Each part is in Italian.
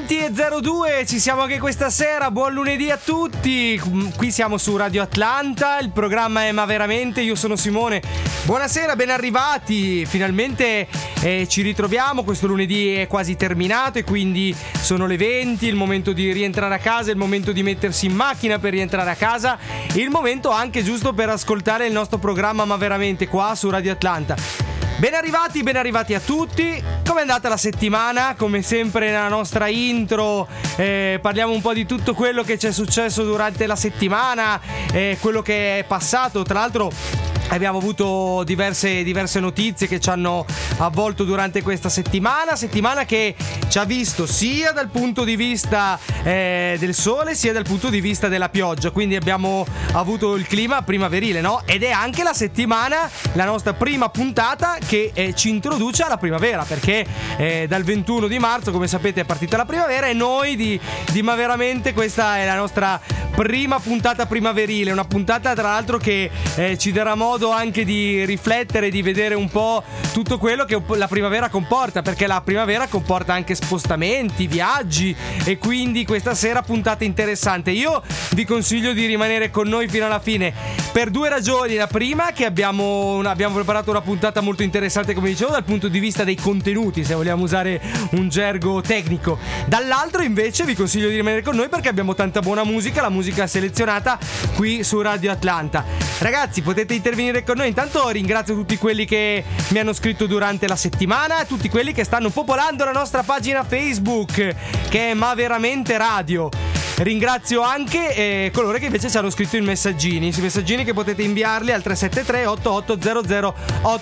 20:02, ci siamo anche questa sera. Buon lunedì a tutti. Qui siamo su Radio Atlanta, il programma è Ma Veramente, io sono Simone. Buonasera, ben arrivati. Finalmente ci ritroviamo, questo lunedì è quasi terminato e quindi sono le 20, il momento di rientrare a casa, il momento di mettersi in macchina per rientrare a casa, il momento anche giusto per ascoltare il nostro programma Ma Veramente qua su Radio Atlanta. Ben arrivati a tutti. Com'è andata la settimana? Come sempre nella nostra intro parliamo un po' di tutto quello che ci è successo durante la settimana, quello che è passato. Tra l'altro abbiamo avuto diverse notizie che ci hanno avvolto durante questa settimana che ci ha visto sia dal punto di vista del sole sia dal punto di vista della pioggia, quindi abbiamo avuto il clima primaverile, no? Ed è anche la settimana, la nostra prima puntata che ci introduce alla primavera, perché dal 21 di marzo, come sapete, è partita la primavera e noi di Ma Veramente questa è la nostra prima puntata primaverile, una puntata tra l'altro che ci darà modo anche di riflettere, di vedere un po' tutto quello che la primavera comporta, perché la primavera comporta anche spostamenti, viaggi, e quindi questa sera puntata interessante. Io vi consiglio di rimanere con noi fino alla fine per due ragioni. La prima, che abbiamo preparato una puntata molto interessante, come dicevo, dal punto di vista dei contenuti, se vogliamo usare un gergo tecnico. Dall'altro invece vi consiglio di rimanere con noi perché abbiamo tanta buona musica, la musica selezionata qui su Radio Atlanta. Ragazzi, potete intervenire con noi. Intanto ringrazio tutti quelli che mi hanno scritto durante la settimana, tutti quelli che stanno popolando la nostra pagina Facebook, che è Ma Veramente Radio. Ringrazio anche coloro che invece ci hanno scritto in messaggini che potete inviarli al 373 8800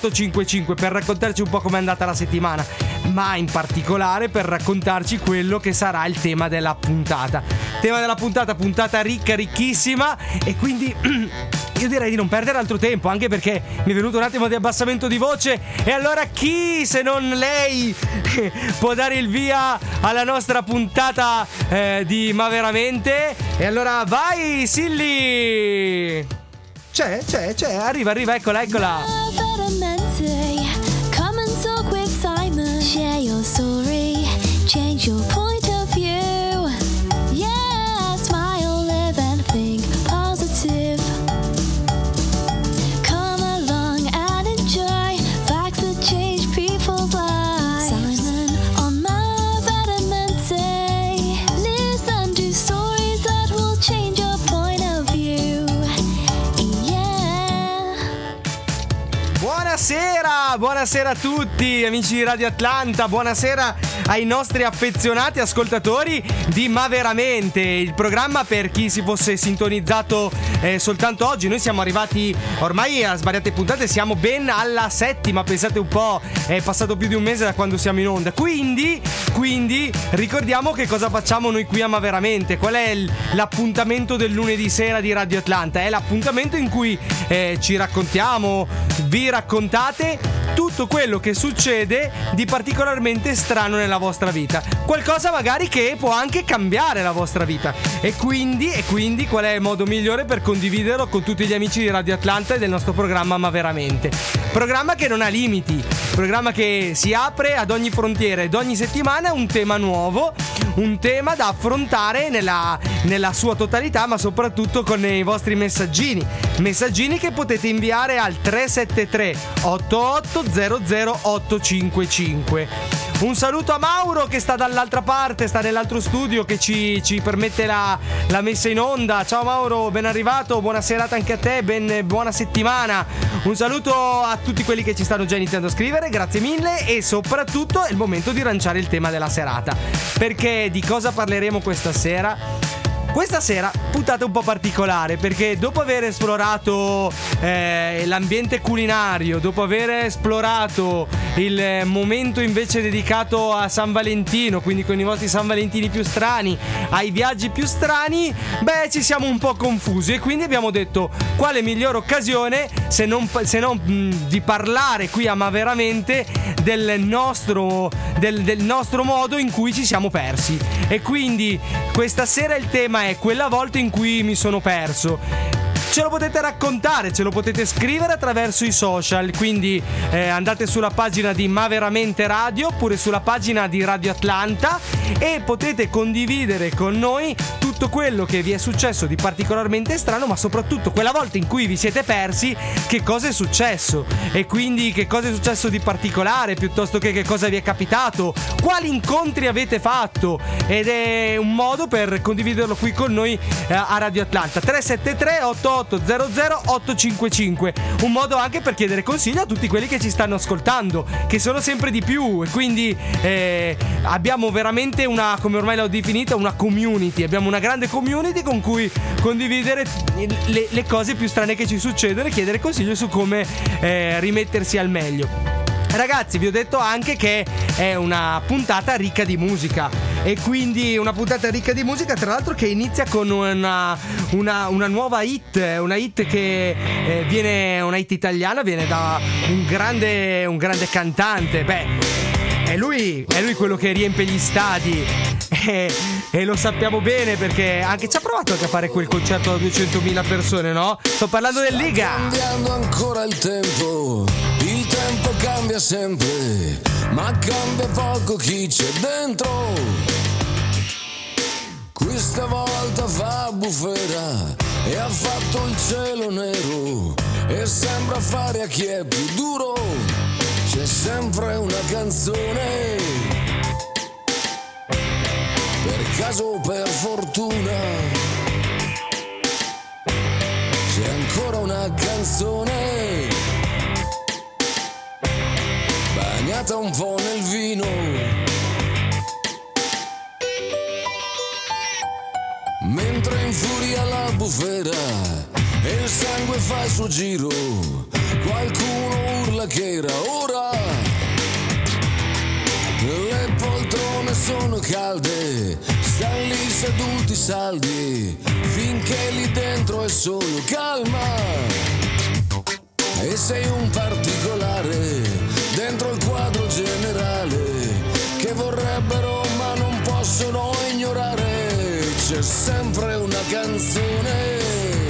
855 per raccontarci un po' com'è andata la settimana, ma in particolare per raccontarci quello che sarà il tema della puntata. Tema della puntata ricca, ricchissima, e quindi io direi di non perdere altro tempo, anche perché mi è venuto un attimo di abbassamento di voce. E allora chi, se non lei, può dare il via alla nostra puntata di Ma Veramente? E allora vai Silly! C'è, arriva, eccola. Ma Veramente, come and talk with Simon. Share your story, change your point of view. Yeah, smile, live and think positive. Come along and enjoy facts that change people's lives. Simon on Ma Veramente. Listen to stories that will change your point of view. Yeah. Buonasera a tutti amici di Radio Atlanta, buonasera ai nostri affezionati ascoltatori di Ma Veramente, il programma per chi si fosse sintonizzato soltanto oggi. Noi siamo arrivati ormai a svariate puntate, siamo ben alla 7ª, pensate un po', è passato più di un mese da quando siamo in onda, quindi ricordiamo che cosa facciamo noi qui a Ma Veramente. Qual è l'appuntamento del lunedì sera di Radio Atlanta? È l'appuntamento in cui ci raccontiamo, vi raccontate tutto quello che succede di particolarmente strano nella vostra vita, qualcosa magari che può anche cambiare la vostra vita, e quindi qual è il modo migliore per condividerlo con tutti gli amici di Radio Atlanta e del nostro programma Ma Veramente, programma che non ha limiti, programma che si apre ad ogni frontiera ed ogni settimana un tema nuovo, un tema da affrontare nella sua totalità, ma soprattutto con i vostri messaggini che potete inviare al 373 8800 855. Un saluto a Mauro che sta dall'altra parte, sta nell'altro studio che ci permette la messa in onda. Ciao Mauro, ben arrivato, buona serata anche a te, buona settimana. Un saluto a tutti quelli che ci stanno già iniziando a scrivere, grazie mille, e soprattutto è il momento di lanciare il tema della serata. Perché di cosa parleremo questa sera? Questa sera puntata un po' particolare, perché dopo aver esplorato l'ambiente culinario, dopo aver esplorato il momento invece dedicato a San Valentino, quindi con i vostri San Valentini più strani, ai viaggi più strani, ci siamo un po' confusi, e quindi abbiamo detto quale migliore occasione se non di parlare qui a Ma Veramente del nostro modo in cui ci siamo persi. E quindi questa sera il tema è quella volta in cui mi sono perso. ce lo potete raccontare, ce lo potete scrivere attraverso i social. Quindi andate sulla pagina di Ma Veramente Radio oppure sulla pagina di Radio Atlanta e potete condividere con noi tutto quello che vi è successo di particolarmente strano, ma soprattutto quella volta in cui vi siete persi, che cosa è successo, e quindi che cosa è successo di particolare, piuttosto che cosa vi è capitato, quali incontri avete fatto. Ed è un modo per condividerlo qui con noi a Radio Atlanta. 373 8800 855. Un modo anche per chiedere consigli a tutti quelli che ci stanno ascoltando, che sono sempre di più, e quindi abbiamo veramente una, come ormai l'ho definita, una community. Abbiamo una grande community con cui condividere le cose più strane che ci succedono e chiedere consigli su come rimettersi al meglio. Ragazzi, vi ho detto anche che è una puntata ricca di musica, e quindi una puntata ricca di musica, tra l'altro, che inizia con una nuova hit, una hit che viene, una hit italiana, viene da un grande cantante. È lui quello che riempie gli stadi, e lo sappiamo bene perché anche ci ha provato anche a fare quel concerto da 200.000 persone, no? Sto parlando del Liga. Cambiando ancora il tempo cambia sempre, ma cambia poco chi c'è dentro. Questa volta fa bufera e ha fatto il cielo nero e sembra fare a chi è più duro. C'è sempre una canzone, per caso o per fortuna. C'è ancora una canzone, bagnata un po' nel vino. Mentre infuria la bufera e il sangue fa il suo giro, qualcuno urla che era ora. Le poltrone sono calde, stanno lì seduti saldi, finché lì dentro è solo calma. E sei un particolare dentro il quadro generale che vorrebbero ma non possono ignorare. C'è sempre una canzone,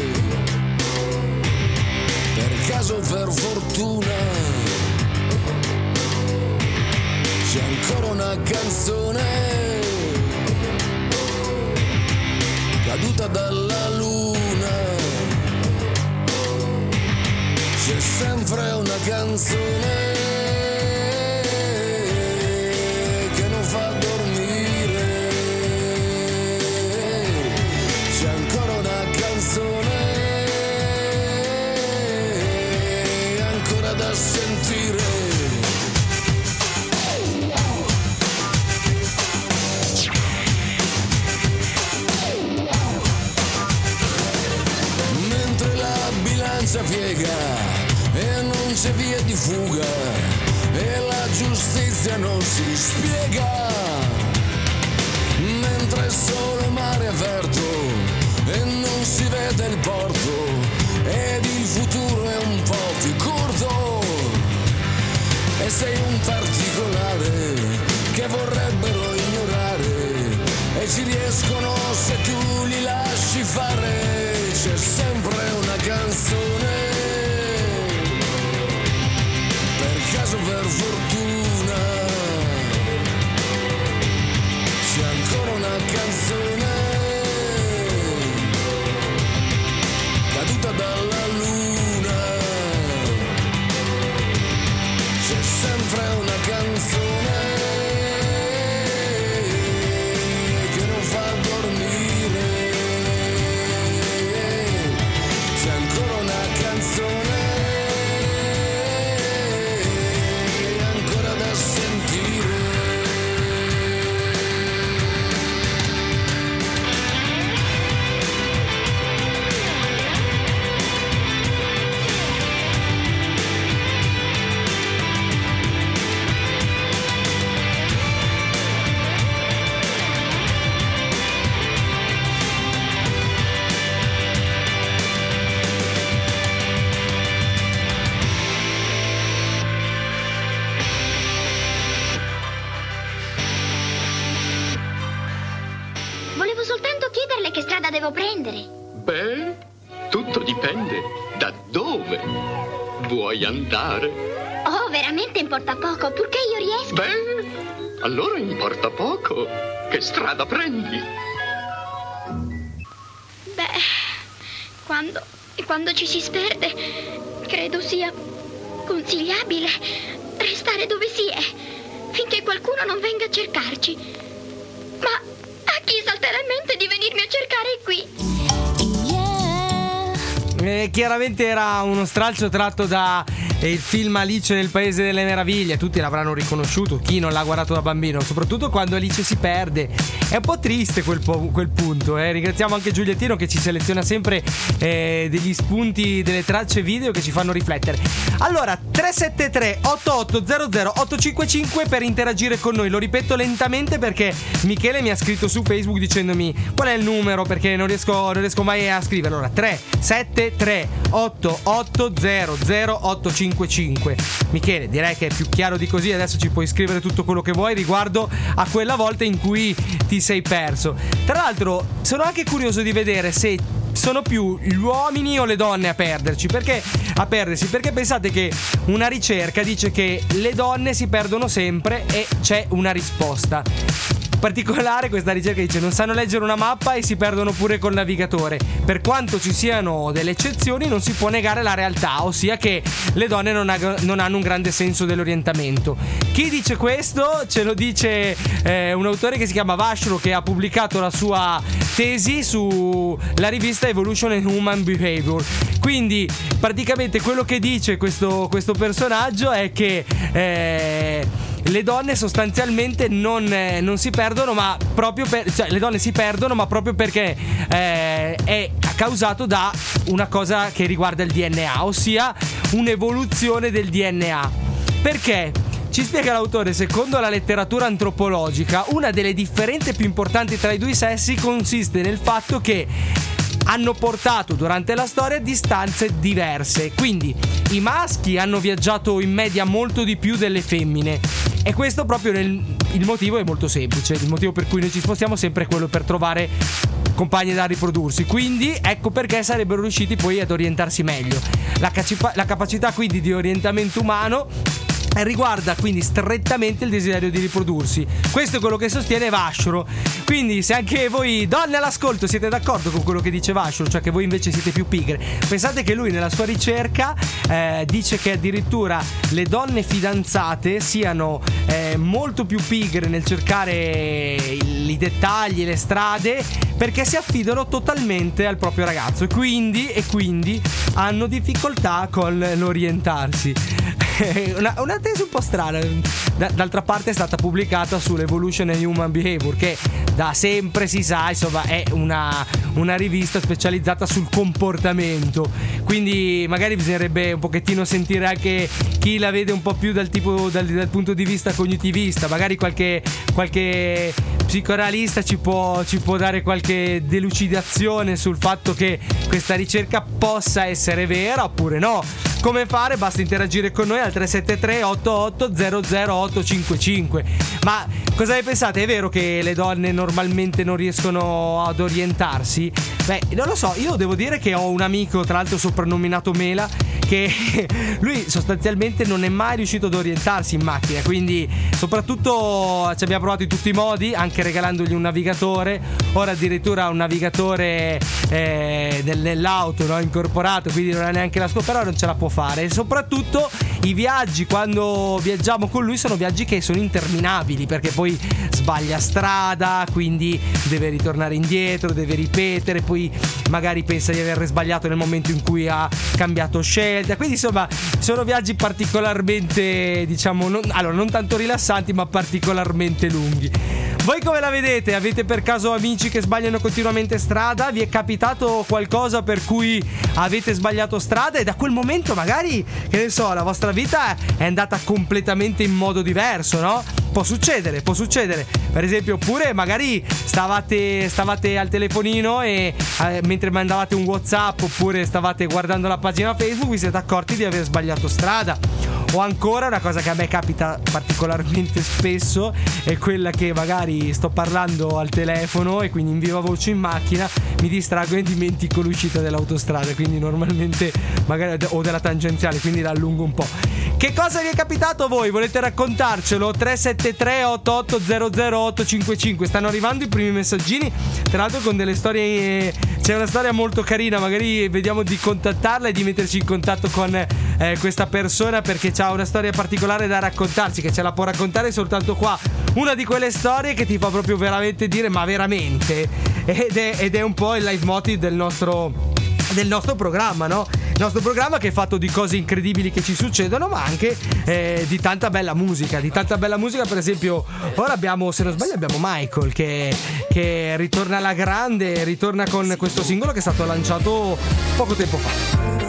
per caso o per fortuna. C'è ancora una canzone, caduta dalla luna. C'è sempre una canzone che non fa dormire. C'è ancora una canzone ancora da sentire. Mentre la bilancia piega e non c'è via di fuga e la giustizia non si spiega, mentre è solo mare aperto e non si vede il porto ed il futuro è un po' più corto. E sei un particolare che vorrebbero ignorare e ci riescono se tu li lasci fare. C'è sempre una canzone, per caso per fortuna. C'è ancora una canzone, caduta dalla luna. C'è sempre una canzone che non fa dormire. C'è ancora una canzone ancora da sentire. Volevo soltanto chiederle che strada devo prendere. Beh, tutto dipende da dove vuoi andare. Oh, veramente importa poco, purché io riesca. Beh, allora importa poco. Che strada prendi? Beh, quando ci si sperde, credo sia consigliabile restare dove si è, finché qualcuno non venga a cercarci. Ma a chi salterà in mente di venirmi a cercare qui? Chiaramente era uno stralcio tratto da il film Alice nel Paese delle Meraviglie. Tutti l'avranno riconosciuto, chi non l'ha guardato da bambino, soprattutto quando Alice si perde. È un po' triste quel punto. Ringraziamo anche Giuliettino che ci seleziona sempre degli spunti, delle tracce video che ci fanno riflettere. Allora 373 8800 855 per interagire con noi. Lo ripeto lentamente perché Michele mi ha scritto su Facebook dicendomi qual è il numero, perché non riesco mai a scrivere. Allora 373 8800 855. Michele, direi che è più chiaro di così. Adesso ci puoi scrivere tutto quello che vuoi riguardo a quella volta in cui ti sei perso. Tra l'altro sono anche curioso di vedere se sono più gli uomini o le donne a perdersi, perché pensate che una ricerca dice che le donne si perdono sempre e c'è una risposta. In particolare questa ricerca dice non sanno leggere una mappa e si perdono pure col navigatore. Per quanto ci siano delle eccezioni, non si può negare la realtà, ossia che le donne non hanno un grande senso dell'orientamento. Chi dice questo? Ce lo dice un autore che si chiama Vashro, che ha pubblicato la sua tesi sulla rivista Evolution and Human Behavior. Quindi praticamente quello che dice questo personaggio è che le donne sostanzialmente non si perdono, ma proprio le donne si perdono, ma proprio perché è causato da una cosa che riguarda il DNA, ossia un'evoluzione del DNA. Perché? Ci spiega l'autore, secondo la letteratura antropologica, una delle differenze più importanti tra i due sessi consiste nel fatto che hanno portato durante la storia distanze diverse. Quindi i maschi hanno viaggiato in media molto di più delle femmine, e questo proprio il motivo è molto semplice. Il motivo per cui noi ci spostiamo sempre è quello per trovare compagni da riprodursi. Quindi ecco perché sarebbero riusciti poi ad orientarsi meglio. La capacità quindi di orientamento umano riguarda quindi strettamente il desiderio di riprodursi. Questo è quello che sostiene Vashro. Quindi se anche voi donne all'ascolto siete d'accordo con quello che dice Vashro, cioè che voi invece siete più pigre, pensate che lui nella sua ricerca dice che addirittura le donne fidanzate siano molto più pigre nel cercare i dettagli e le strade, perché si affidano totalmente al proprio ragazzo e quindi hanno difficoltà con l'orientarsi. Una tesi un po' strana. D'altra parte è stata pubblicata sull'Evolution and Human Behavior, che da sempre si sa, insomma, è una rivista specializzata sul comportamento. Quindi magari bisognerebbe un pochettino sentire anche chi la vede un po' più dal punto di vista cognitivista. Magari qualche psicoanalista ci può dare qualche delucidazione sul fatto che questa ricerca possa essere vera oppure no. Come fare? Basta interagire con noi al 373 8800 855. Ma cosa ne pensate? È vero che le donne normalmente non riescono ad orientarsi? Beh, non lo so, io devo dire che ho un amico, tra l'altro soprannominato Mela, che lui sostanzialmente non è mai riuscito ad orientarsi in macchina. Quindi soprattutto ci abbiamo provato in tutti i modi, anche regalandogli un navigatore. Ora addirittura un navigatore nell'auto, no? Incorporato, quindi non ha neanche la scopa, però non ce la può fare. E soprattutto i viaggi, quando viaggiamo con lui, sono viaggi che sono interminabili, perché poi sbaglia strada, quindi deve ritornare indietro, deve ripetere, poi magari pensa di aver sbagliato nel momento in cui ha cambiato scelta. Quindi insomma sono viaggi particolarmente, diciamo, non tanto rilassanti, ma particolarmente lunghi. Voi come la vedete? Avete per caso amici che sbagliano continuamente strada? Vi è capitato qualcosa per cui avete sbagliato strada e da quel momento magari, che ne so, la vostra vita è andata completamente in modo diverso, no? Può succedere. Per esempio, oppure magari stavate al telefonino e mentre mandavate un WhatsApp oppure stavate guardando la pagina Facebook vi siete accorti di aver sbagliato strada. O ancora una cosa che a me capita particolarmente spesso è quella che magari sto parlando al telefono e quindi in viva voce in macchina mi distraggo e dimentico l'uscita dell'autostrada, quindi normalmente magari o della tangenziale, quindi la allungo un po'. Che cosa vi è capitato a voi? Volete raccontarcelo? 373 88 00855. Stanno arrivando i primi messaggini, tra l'altro con delle storie. C'è una storia molto carina, magari vediamo di contattarla e di metterci in contatto con questa persona, perché c'ha una storia particolare da raccontarci, che ce la può raccontare soltanto qua. Una di quelle storie che ti fa proprio veramente dire ma veramente, ed è un po' il leitmotiv del nostro programma, no? Il nostro programma che è fatto di cose incredibili che ci succedono, ma anche di tanta bella musica. Per esempio, ora abbiamo, se non sbaglio, abbiamo Michael che ritorna alla grande, ritorna con questo singolo che è stato lanciato poco tempo fa.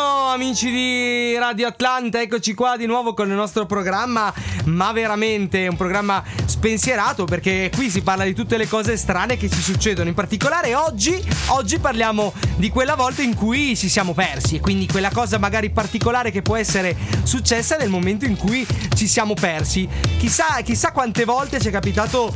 Buongiorno amici di Radio Atlanta, eccoci qua di nuovo con il nostro programma, ma veramente un programma spensierato, perché qui si parla di tutte le cose strane che ci succedono. In particolare oggi parliamo di quella volta in cui ci siamo persi, e quindi quella cosa magari particolare che può essere successa nel momento in cui ci siamo persi. Chissà quante volte ci è capitato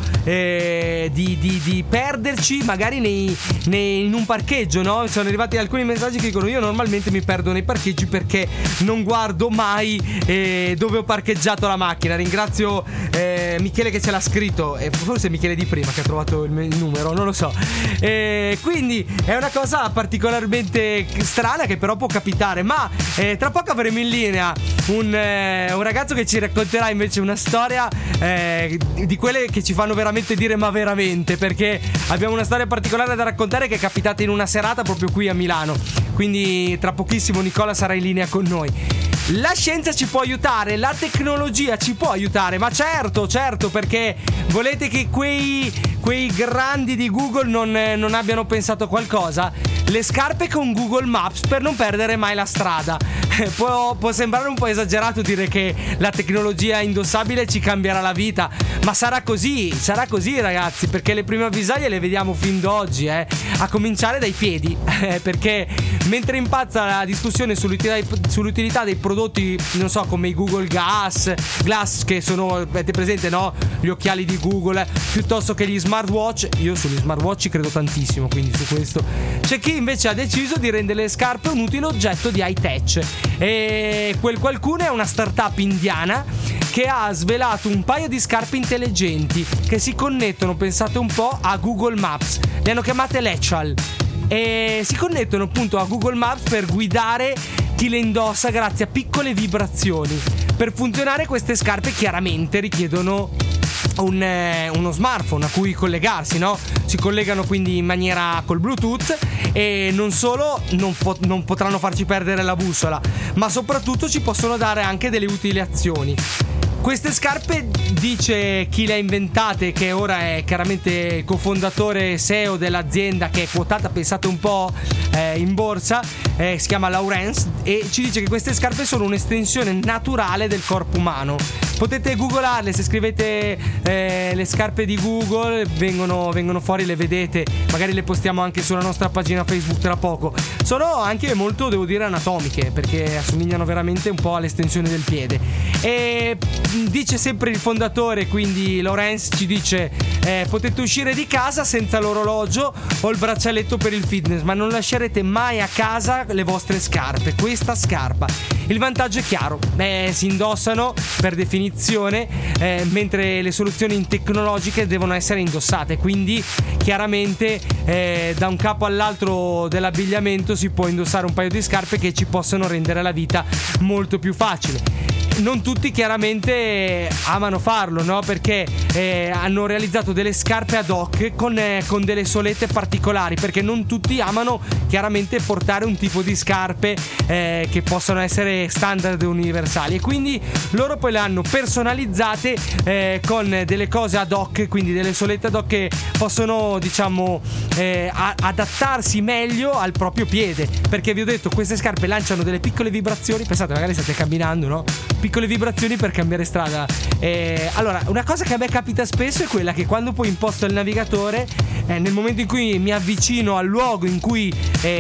di perderci magari in un parcheggio, no? Sono arrivati alcuni messaggi che dicono: io normalmente mi perdo nei parcheggi perché non guardo mai dove ho parcheggiato la macchina. Ringrazio Michele che ce l'ha scritto, forse Michele di prima che ha trovato il numero, non lo so. Quindi è una cosa particolarmente strana che però può capitare. Ma tra poco avremo in linea un ragazzo che ci racconterà invece una storia di quelle che ci fanno veramente dire ma veramente, perché abbiamo una storia particolare da raccontare che è capitata in una serata proprio qui a Milano. Quindi tra pochissimo Nicola sarà in linea con noi. La scienza ci può aiutare, la tecnologia ci può aiutare, ma certo, perché volete che quei grandi di Google non abbiano pensato a qualcosa? Le scarpe con Google Maps per non perdere mai la strada. Può sembrare un po' esagerato dire che la tecnologia indossabile ci cambierà la vita, ma sarà così ragazzi, perché le prime avvisaglie le vediamo fin d'oggi, a cominciare dai piedi, perché mentre impazza la discussione sull'utilità dei prodotti, non so, come i Google Glass, che sono, avete presente, no? Gli occhiali di Google, piuttosto che gli smartwatch. Io sugli smartwatch ci credo tantissimo, quindi su questo c'è chi invece ha deciso di rendere le scarpe un utile oggetto di high tech, e quel qualcuno è una startup indiana che ha svelato un paio di scarpe intelligenti che si connettono, pensate un po', a Google Maps. Le hanno chiamate Lechal e si connettono appunto a Google Maps per guidare chi le indossa grazie a piccole vibrazioni. Per funzionare queste scarpe chiaramente richiedono uno smartphone a cui collegarsi, no? Si collegano quindi in maniera col Bluetooth, e non solo non potranno farci perdere la bussola, ma soprattutto ci possono dare anche delle utili azioni. Queste scarpe, dice chi le ha inventate, che ora è chiaramente cofondatore CEO dell'azienda che è quotata, pensate un po', in borsa, si chiama Lawrence, e ci dice che queste scarpe sono un'estensione naturale del corpo umano. Potete googlarle, se scrivete le scarpe di Google vengono fuori, le vedete, magari le postiamo anche sulla nostra pagina Facebook tra poco. Sono anche molto, devo dire, anatomiche, perché assomigliano veramente un po' all'estensione del piede. E dice sempre il fondatore, quindi Lawrence, ci dice: potete uscire di casa senza l'orologio o il braccialetto per il fitness, ma non lascerete mai a casa le vostre scarpe, questa scarpa. Il vantaggio è chiaro, si indossano per definizione, mentre le soluzioni tecnologiche devono essere indossate, quindi chiaramente da un capo all'altro dell'abbigliamento si può indossare un paio di scarpe che ci possono rendere la vita molto più facile. Non tutti chiaramente amano farlo, no? Perché hanno realizzato delle scarpe ad hoc con delle solette particolari, perché non tutti amano chiaramente portare un tipo di scarpe che possono essere standard universali, e quindi loro poi le hanno personalizzate con delle cose ad hoc, quindi delle solette ad hoc che possono, diciamo, adattarsi meglio al proprio piede, perché vi ho detto, queste scarpe lanciano delle piccole vibrazioni. Pensate, magari state camminando, no? Piccole vibrazioni per cambiare strada. Allora, una cosa che a me capita spesso è quella che quando poi imposto il navigatore, nel momento in cui mi avvicino al luogo in cui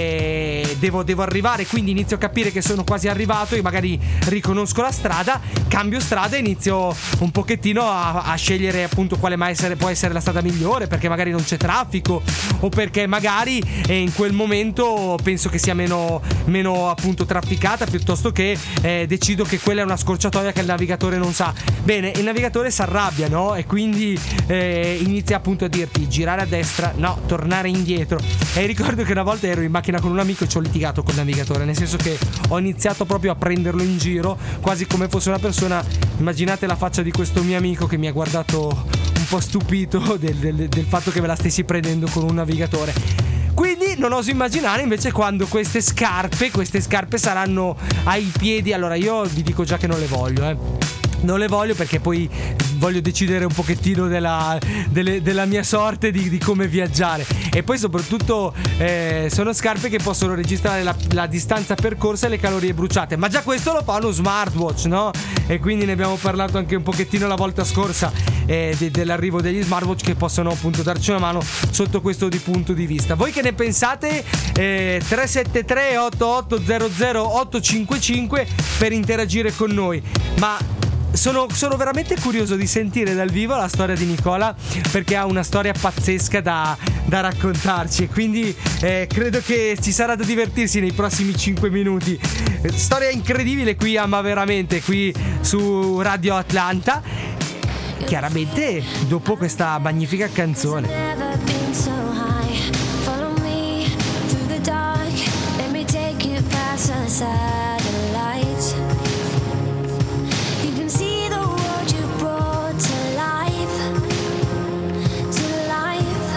devo arrivare, quindi inizio a capire che sono quasi arrivato e magari riconosco la strada, cambio strada e inizio un pochettino a scegliere appunto quale può essere la strada migliore, perché magari non c'è traffico, o perché magari in quel momento penso che sia meno appunto trafficata, piuttosto che decido che quella è una scorciatoia che il navigatore non sa. Bene, il navigatore si arrabbia, no? E quindi inizia appunto a dirti girare a destra, no, tornare indietro. E ricordo che una volta ero in macchina con un amico e ci ho litigato col navigatore, nel senso che ho iniziato proprio a prenderlo in giro, quasi come fosse una persona. Immaginate la faccia di questo mio amico che mi ha guardato un po' stupito del fatto che me la stessi prendendo con un navigatore. Quindi non oso immaginare invece quando queste scarpe saranno ai piedi. Allora io vi dico già che non le voglio, Non le voglio perché poi voglio decidere un pochettino della mia sorte di come viaggiare. E poi soprattutto sono scarpe che possono registrare la distanza percorsa e le calorie bruciate, ma già questo lo fa uno smartwatch, no? E quindi ne abbiamo parlato anche un pochettino la volta scorsa dell'arrivo degli smartwatch che possono appunto darci una mano sotto questo punto di vista. Voi che ne pensate? 373 8800 855 per interagire con noi. Ma sono veramente curioso di sentire dal vivo la storia di Nicola, perché ha una storia pazzesca da raccontarci, e quindi credo che ci sarà da divertirsi nei prossimi 5 minuti. Storia incredibile qui a Ma Veramente, qui su Radio Atlanta, chiaramente dopo questa magnifica canzone. Never been so high. Follow me through the dark. Let me take you past the satellites. You can see the world you brought to life, to life.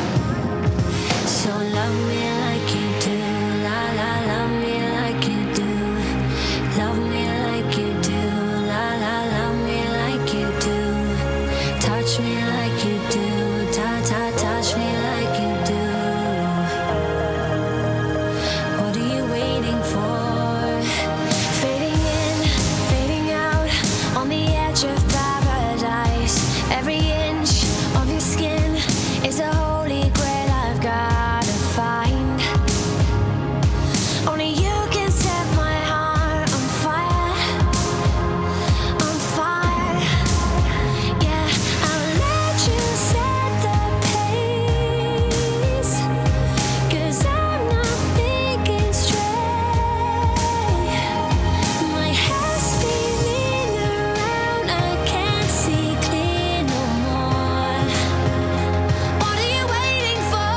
So love me like you do, la la, love me like you do. Love me like you do, la la, love me like you do. Touch me like you do, touch me like you do. What are you waiting for? Fading in, fading out, on the edge of paradise. Every inch of your skin is a holy grail I've gotta find. Only you can set my heart on fire, on fire. Yeah, I'll let you set the pace, 'cause I'm not thinking straight. My head's spinning around, I can't see clear no more. What are you waiting for?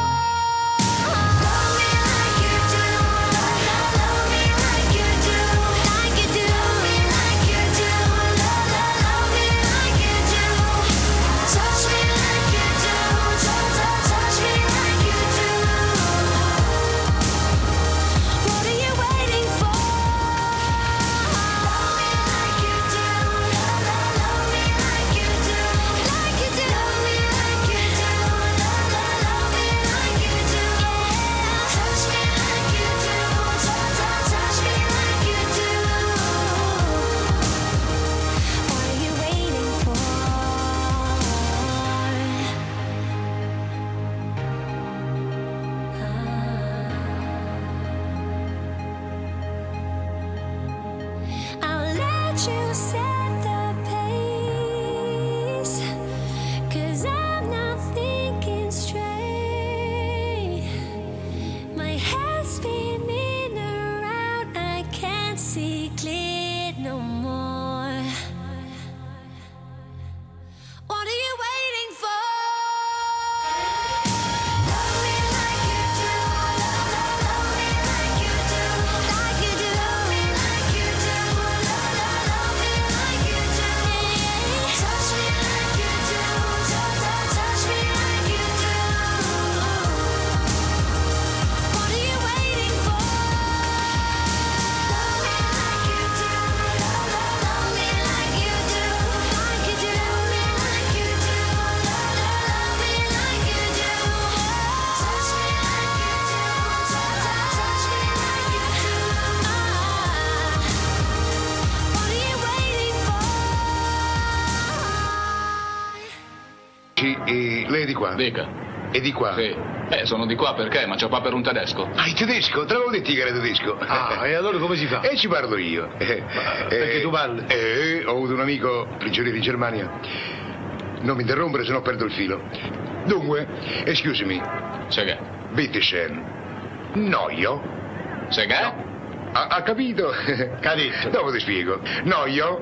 Love me like you do, love me like you do, like you do, love me like you do, love me like you do. Touch me like you do, touch me like you do. What are you waiting for? Love me like you do, love me like you do, like you do, love me like you do, love me like you do. Touch me like you do, touch me like you do. What are you waiting for? I'll let you set the pace, 'cause I'm not thinking straight. My head's spinning around, I can't see clear no more. What are you waiting for? Love me like you do, love me like you do, like you do, love me like you do, love me like you do. Touch me like you do, touch me like you do. What are you waiting for? Love me like you do, love me like you do, like you do, love me like you do, love me like you do. Touch me like you do, touch me like you do. What are you waiting for? Lei è di qua? Dica. E di qua? Sì. Sono di qua perché? Ma c'ho qua per un tedesco. Ah, il tedesco? Te l'avevo detto che era tedesco. Ah, e allora come si fa? E ci parlo io. Perché tu parli? Ho avuto un amico prigioniero in Germania. Non mi interrompere, sennò perdo il filo. Dunque, excuse me, C'è che? bitte schön. Noio? C'è che? Ha capito? Cadetto. Dopo ti spiego. Noio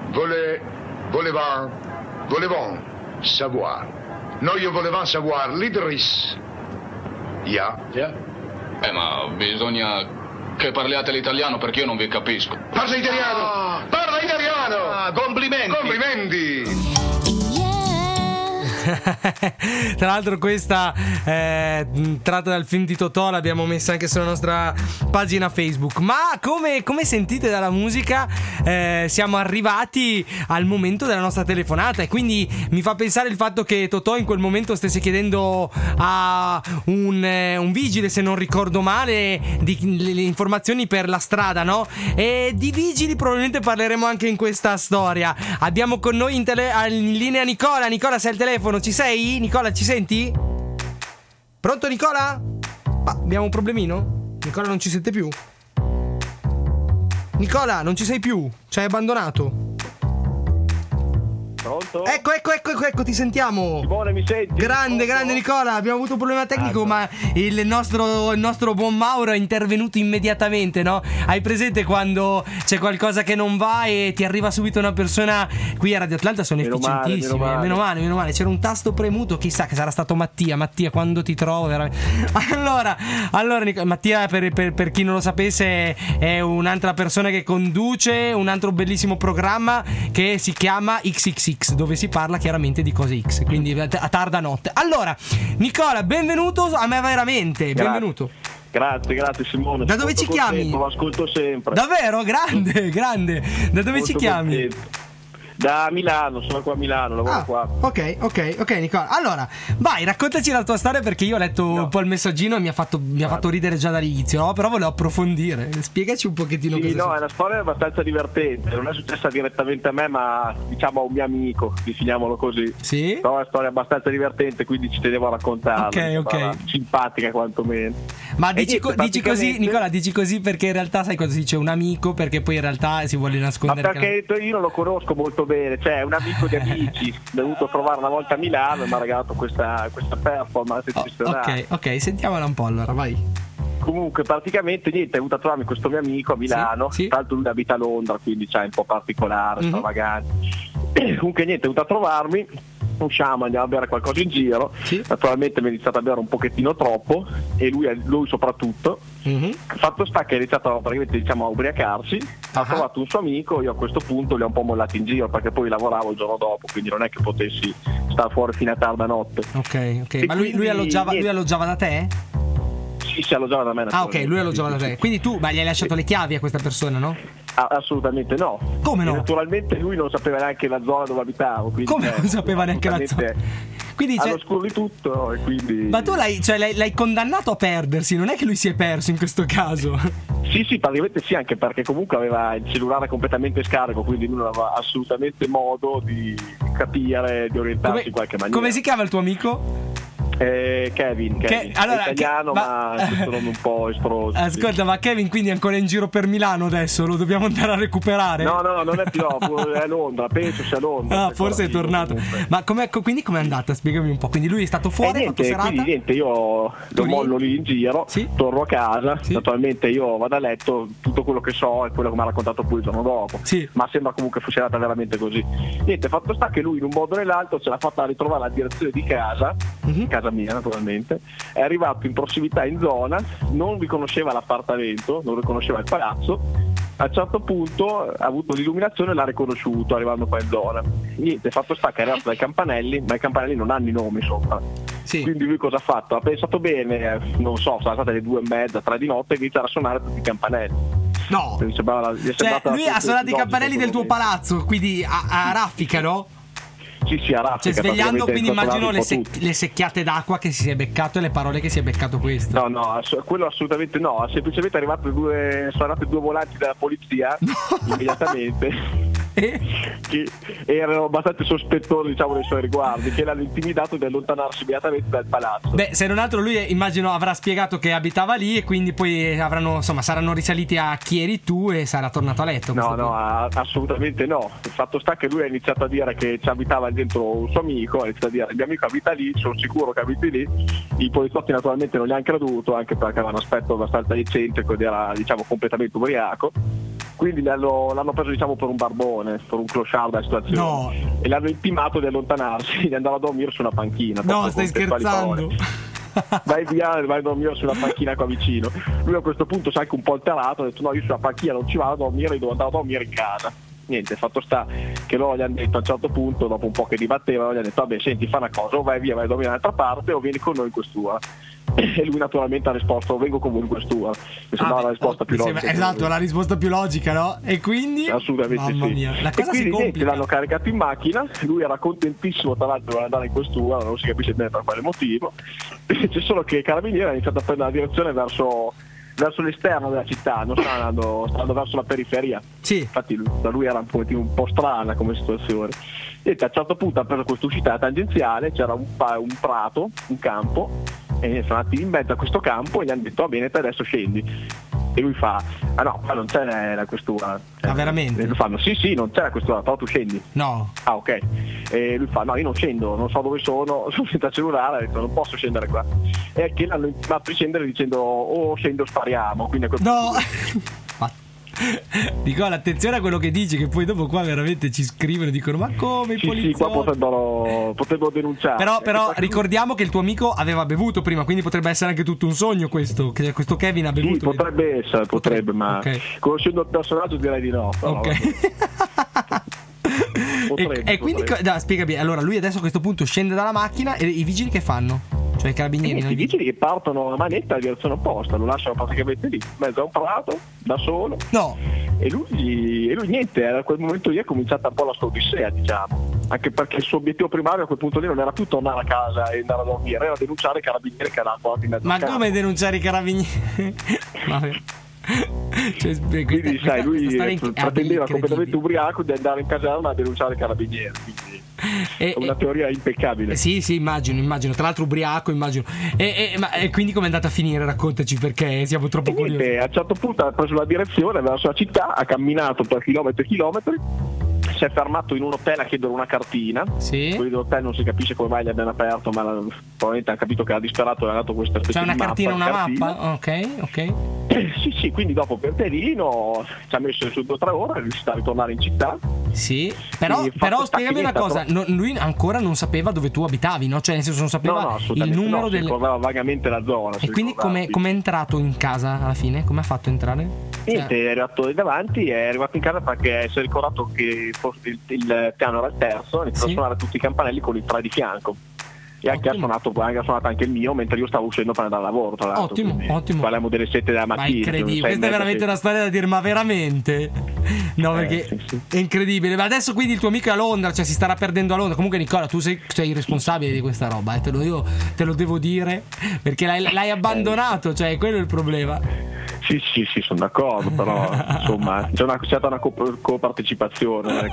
volevamo savoir. Noio volevamo savoir l'Idris. Ja. Ma bisogna che parliate l'italiano perché io non vi capisco. Parla italiano! Parla italiano! Complimenti! Complimenti! Tra l'altro questa tratta dal film di Totò, l'abbiamo messa anche sulla nostra pagina Facebook. Ma come sentite dalla musica, siamo arrivati al momento della nostra telefonata, e quindi mi fa pensare il fatto che Totò in quel momento stesse chiedendo a un vigile, se non ricordo male, le informazioni per la strada, no? E di vigili probabilmente parleremo anche in questa storia. Abbiamo con noi in linea Nicola. Nicola, sei al telefono, ci sei? Nicola, ci senti? Pronto Nicola? Ma abbiamo un problemino? Nicola non ci sente più? Nicola, non ci sei più? Ci hai abbandonato? Pronto? Ecco, ti sentiamo. Simone, mi senti? Grande Nicola, abbiamo avuto un problema tecnico, ma il nostro buon Mauro è intervenuto immediatamente, no? Hai presente quando c'è qualcosa che non va e ti arriva subito una persona? Qui a Radio Atlanta sono efficientissimi. Meno male. C'era un tasto premuto, chissà che sarà stato Mattia, quando ti trovo veramente. Allora Mattia, per chi non lo sapesse, è un'altra persona che conduce un altro bellissimo programma che si chiama XXX, dove si parla chiaramente di cose X, quindi a tarda notte. Allora Nicola, benvenuto a Me Veramente. Benvenuto. Grazie Simone. Da dove ci chiami? Lo ascolto sempre. Davvero? Grande. Da dove ci chiami? Contento. Da Milano, sono qua a Milano, lavoro qua. Ok Nicola. Allora, vai, raccontaci la tua storia, perché io ho letto un po' il messaggino e mi ha fatto ridere già dall'inizio, no? Però volevo approfondire. Spiegaci un pochettino cosa è una storia abbastanza divertente. Non è successa direttamente a me, ma diciamo a un mio amico, definiamolo così. Sì. Però è una storia abbastanza divertente, quindi ci tenevo a raccontarla. Ok. Simpatica quantomeno. Ma dici così, Nicola, dici così perché in realtà sai cosa si dice un amico, perché poi in realtà si vuole nascondere. Ma perché io non lo conosco molto bene, cioè è un amico di amici, venuto a trovare una volta a Milano e mi ha regalato questa performance eccezionale. Ok, sentiamola un po' allora, vai. Comunque praticamente niente, è venuto a trovarmi questo mio amico a Milano, sì. Tra l'altro lui abita a Londra, quindi c'è un po' particolare, stravagante. Comunque niente, è venuto a trovarmi, usciamo, andiamo a bere qualcosa in giro, sì. Naturalmente mi ha iniziato a bere un pochettino troppo, e lui soprattutto. Fatto sta che ha iniziato praticamente a ubriacarsi, ha trovato un suo amico, io a questo punto li ho un po' mollati in giro, perché poi lavoravo il giorno dopo, quindi non è che potessi stare fuori fino a tarda notte. Ok. Ma lui alloggiava da te? Sì, si alloggiava da me. Ok, lui alloggiava da te. Quindi tu, ma gli hai lasciato le chiavi a questa persona, no? Assolutamente no. Come no? E naturalmente lui non sapeva neanche la zona dove abitavo. Come non sapeva neanche la zona? Quindi all'oscuro di tutto, e quindi... Ma tu l'hai condannato a perdersi, non è che lui si è perso in questo caso? Sì, praticamente sì, anche perché comunque aveva il cellulare completamente scarico, quindi lui non aveva assolutamente modo di capire, di orientarsi in qualche maniera. Come si chiama il tuo amico? Kevin. Allora, è italiano, ma questo nome un po' estroso. Ascolta, ma Kevin quindi è ancora in giro per Milano adesso? Lo dobbiamo andare a recuperare? No, non è più, è a Londra, penso sia a Londra. Forse è tornato. Comunque. Ma quindi com'è andata? Spiegami un po'. Quindi lui è stato fuori, ha fatto serata? Quindi niente, io lo mollo lì in giro, sì? Torno a casa, sì? Naturalmente io vado a letto, tutto quello che so è quello che mi ha raccontato poi il giorno dopo, sì. Ma sembra comunque fosse andata veramente così. Niente, fatto sta che lui in un modo o nell'altro ce l'ha fatta ritrovare la direzione di casa, casa mia naturalmente, è arrivato in prossimità in zona, non riconosceva l'appartamento, non riconosceva il palazzo. A un certo punto ha avuto l'illuminazione e l'ha riconosciuto arrivando qua in zona. Niente, fatto sta che è arrivato dai campanelli, ma i campanelli non hanno i nomi sopra. Sì. Quindi lui cosa ha fatto? Ha pensato bene, non so, sono state le 2:30, 3 di notte, e iniziano a suonare tutti i campanelli. No! Lui ha suonato i campanelli del tuo palazzo, quindi a raffica, no? Sì, a raffica. Cioè svegliando, quindi immagino le secchiate d'acqua che si è beccato e le parole che si è beccato questo. No, quello assolutamente no. È semplicemente arrivato sono arrivati 2 volanti della polizia immediatamente. Che erano abbastanza sospettosi, diciamo, nei suoi riguardi, che l'hanno intimidato di allontanarsi immediatamente dal palazzo. Beh, se non altro lui immagino avrà spiegato che abitava lì, e quindi poi saranno risaliti a chi eri tu e sarà tornato a letto. No, assolutamente no. Il fatto sta che lui ha iniziato a dire che ci abitava dentro un suo amico, ha iniziato a dire: il mio amico abita lì, sono sicuro che abiti lì. I poliziotti naturalmente non gli hanno creduto, anche perché aveva un aspetto abbastanza decente, quindi era, diciamo, completamente ubriaco. Quindi l'hanno preso, diciamo, per un barbone, per un clochard della situazione. No. E l'hanno intimato di allontanarsi, di andare a dormire su una panchina. No, stai scherzando? Vai via, vai a dormire sulla panchina qua vicino. Lui a questo punto si è anche un po' alterato, ha detto: no, io sulla panchina non ci vado a dormire, devo andare a dormire in casa. Niente, fatto sta che loro gli hanno detto a un certo punto, dopo un po' che dibattevano, gli hanno detto vabbè senti, fa una cosa, o vai via, vai a dormire da un'altra parte o vieni con noi in questura. E lui naturalmente ha risposto vengo con voi in questura. Mi sembrava la risposta più logica. Esatto, la risposta più logica, no? E quindi? Assolutamente mamma sì. mia, la e cosa quindi si niente, l'hanno caricato in macchina, lui era contentissimo tra l'altro di andare in questura, non si capisce bene per quale motivo. C'è solo che i carabinieri hanno iniziato a prendere la direzione verso l'esterno della città, non sta andando verso la periferia. Sì. Infatti da lui era un po' strana come situazione. E a un certo punto ha preso questa uscita tangenziale, c'era un prato, un campo, e sono andati in mezzo a questo campo e gli hanno detto va bene, te adesso scendi. E lui fa ah no, qua non c'è la questura. Ma veramente? E lui fanno sì non c'è la questura, però tu scendi. No. Ah ok. E lui fa no, io non scendo, non so dove sono senza cellulare, ha detto non posso scendere qua. E che l'hanno fatto scendere dicendo o scendo o spariamo, quindi a quel no. Nicola, attenzione a quello che dici, che poi dopo qua veramente ci scrivono e dicono ma come i poliziotti? Sì, qua potrebbero denunciare. Però ricordiamo che il tuo amico aveva bevuto prima, quindi potrebbe essere anche tutto un sogno questo Kevin ha bevuto. Sì, potrebbe, ma okay. Conoscendo il personaggio direi di no. Però, ok. E quindi no, spiegami, allora lui adesso a questo punto scende dalla macchina e i vigili che fanno? Cioè i carabinieri? I vigili che partono a manetta in direzione opposta, lo lasciano praticamente lì, in mezzo a un prato, da solo. No. E lui niente, a quel momento lì è cominciata un po' la sua odissea, diciamo. Anche perché il suo obiettivo primario a quel punto lì non era più tornare a casa e andare a dormire, era denunciare i carabinieri che erano portati in mezzo a casa. Ma come denunciare i carabinieri? Cioè, quindi sai, lui pretendeva completamente ubriaco di andare in caserma a denunciare i carabinieri, quindi è una teoria impeccabile. Sì, immagino, tra l'altro ubriaco, immagino. E quindi come è andata a finire? Raccontaci, perché siamo troppo curiosi. A un certo punto ha preso la direzione verso la città, ha camminato per chilometri e chilometri, si è fermato in un hotel a chiedere una cartina. Sì. Quelli dell'hotel non si capisce come mai li abbiano aperto, ma probabilmente hanno capito che era disperato e ha dato questa specie di mappa. C'è una cartina, una mappa? Ok. Sì, quindi dopo per Terino ci ha messo su 2 o 3 ore, è riuscito a ritornare in città. Sì, però spiegami una cosa, lui ancora non sapeva dove tu abitavi, no? Cioè nel senso non sapeva il numero si ricordava vagamente la zona. E quindi come è entrato in casa alla fine? Come ha fatto a entrare? Niente, è arrivato lì davanti, è arrivato in casa perché si è ricordato che il piano era il terzo, ha iniziato a suonare tutti i campanelli con il 3 di fianco. E anche ha suonato anche il mio mentre io stavo uscendo per andare al lavoro, tra l'altro. Ottimo. Parliamo delle 7 della mattina. Ma incredibile, questa è veramente una storia da dire, ma veramente? No, perché sì. È incredibile. Ma adesso quindi il tuo amico è a Londra, cioè si starà perdendo a Londra. Comunque Nicola, tu sei il responsabile di questa roba, io te lo devo dire, perché l'hai abbandonato, cioè quello è il problema. Sì, sono d'accordo, però insomma c'è stata una copartecipazione.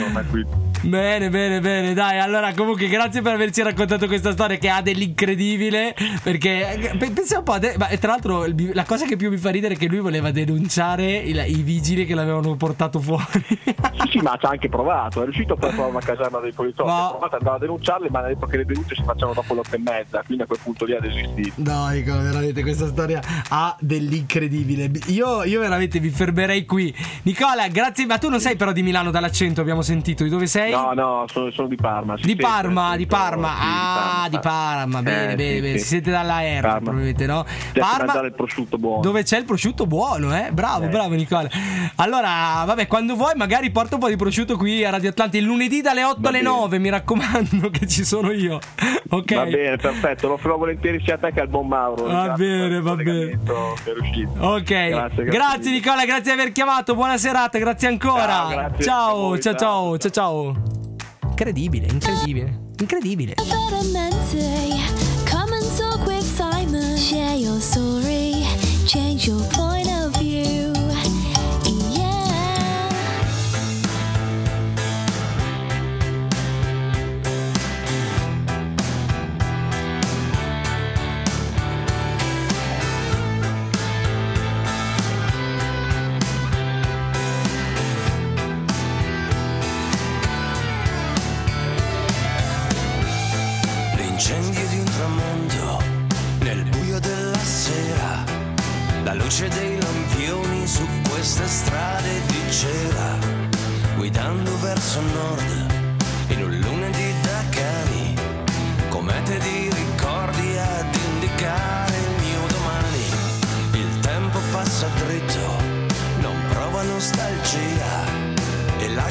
Bene, dai, allora comunque grazie per averci raccontato questa storia che ha dell'incredibile, perché pensiamo un po', ma tra l'altro la cosa che più mi fa ridere è che lui voleva denunciare i vigili che l'avevano portato fuori. Sì, ma ci ha anche provato, è riuscito a trovare una caserma dei poliziotti, ha provato ad andare a denunciarli, ma ha detto che le denunce si facciano dopo le 8:30, quindi a quel punto lì ha desistito. No, veramente questa storia ha dell'incredibile. Io veramente mi fermerei qui. Nicola, grazie, ma tu non sei però di Milano dall'accento, abbiamo sentito. Di dove sei? No, sono di Parma. Di Parma. Di Parma. Bene. Si sente dalla R, probabilmente, no? Parma, il prosciutto buono. Dove c'è il prosciutto buono, Bravo Nicola. Allora, vabbè, quando vuoi magari porta un po' di prosciutto qui a Radio Atlante il lunedì dalle 8 alle 9, mi raccomando, che ci sono io. Ok. Va bene, perfetto, lo farò volentieri sia a te che al buon Mauro. Va bene. Ok, grazie Nicola, grazie di aver chiamato, buona serata, grazie ancora. Ciao. Incredibile. Come and talk with Simon. Share your story, change your point of view. Yeah. L'incendio di un tramonto nel buio della sera, la luce dei lampioni su queste strade di cera, guidando verso nord in un lunedì da cani, comete di ricordi ad indicare il mio domani. Il tempo passa dritto, non prova nostalgia e la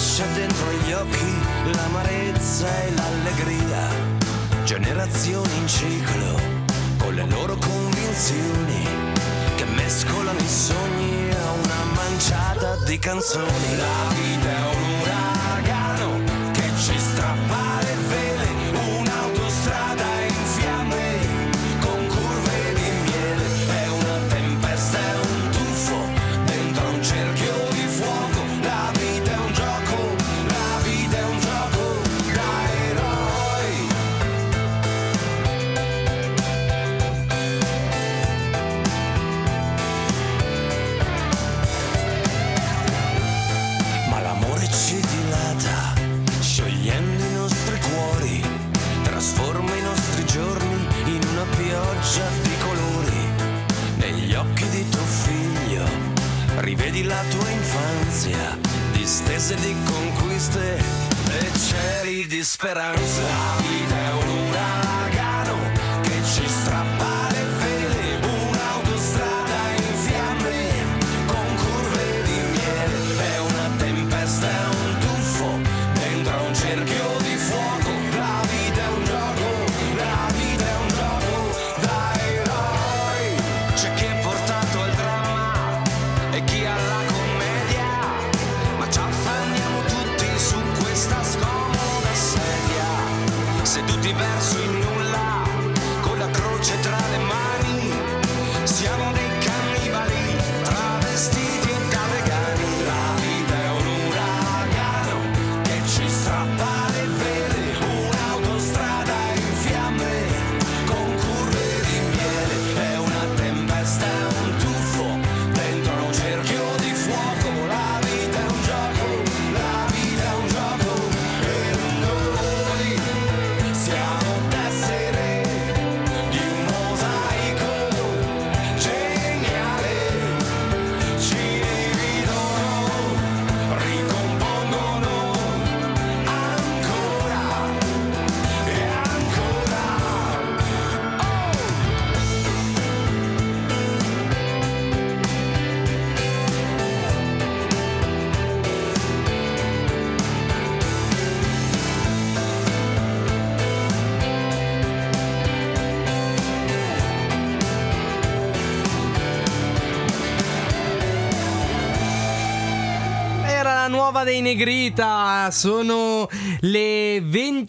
l'amarezza e l'allegria, generazioni in ciclo con le loro convinzioni che mescolano i sogni a una manciata di canzoni. La vita è un uragano che ci strappa le vele, un'autostrada in fiamme con curve di miele, è una tempesta, è un tuffo dentro un cerchio di fuoco. La vita è un gioco, la vita è un gioco da eroi. Ma l'amore ci dilata, sciogliendo i nostri cuori, trasforma i nostri giorni in una pioggia di colori. Negli occhi di tuo figlio rivedi la tua infanzia, distese di conquiste e cieli di speranza. La vita è un uragano che ci strappa le vele, un'autostrada in fiamme con curve di miele, è una tempesta, è un tuffo dentro un cerchio di fuoco. La vita è un gioco, la vita è un gioco da eroi. C'è chi è portato al dramma e chi alla commedia, ma ci affanniamo tutti su questa scomoda sedia, seduti verso il nulla con la croce tra le mani. Siamo dei cannibali travestiti da vegani. La vita è un uragano che ci strappa le vele, un'autostrada in fiamme con curve di miele, è una tempesta, è un tuffo dentro un cerchio di fuoco. La vita è un gioco, la vita è un gioco e noi siamo tessere di un mosaico geniale. Ci dividono, ricompongono ancora e ancora. Era la nuova dei Negrita, sono le